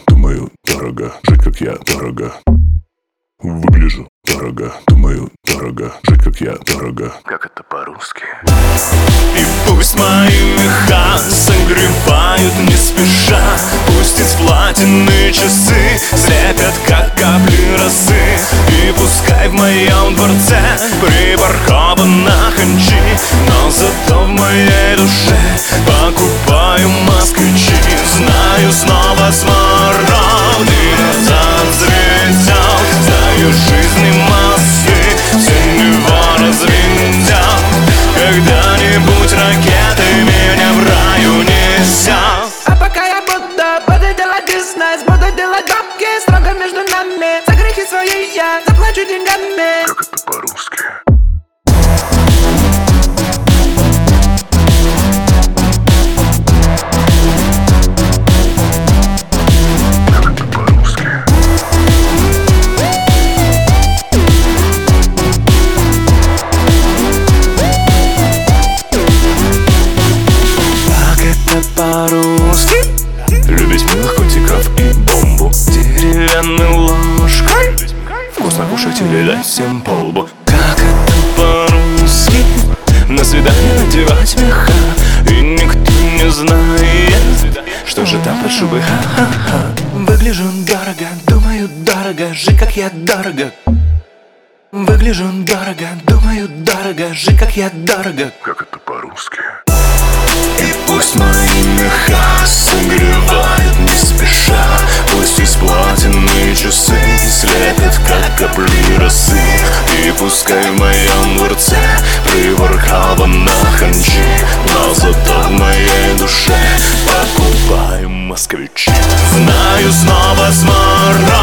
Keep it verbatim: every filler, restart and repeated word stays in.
думаю, дорого. Жить как я, дорого. Выгляжу дорого, думаю, дорого. Жить как я, дорого. Как это по-русски? И пусть мои меха согревают не спеша, пусть из платины часы слепят, как капли росы. И пускай в моем дворце припаркована ханчи, но зато в моей душе покупаю москвичи. Знаю, снова смородина зацветет, знаю, жизни мосты все его разведят. Когда-нибудь ракеты меня в раю несят. А пока я буду, буду делать бизнес, буду делать бабки строго между нами. За грехи свои я заплачу деньгами. Как это по-русски? По-русски любить милых котиков и бомбу деревянной ложкой, вкусно кушать или дать всем по лбу. Как это по-русски на свидание надевать меха, и никто не знает, что же там под шубой. Ха-ха-ха. Выгляжу дорого, думаю дорого. Жить как я, дорого. Выгляжу дорого, думаю дорого. Жить как я, дорого. Как это по-русски? И пусть мои меха согревают не спеша, пусть из платины часы слепят, как капли росы. И пускай в моем дворце припаркована ханчи, но зато в моей душе покупаю москвичи. Знаю, снова смород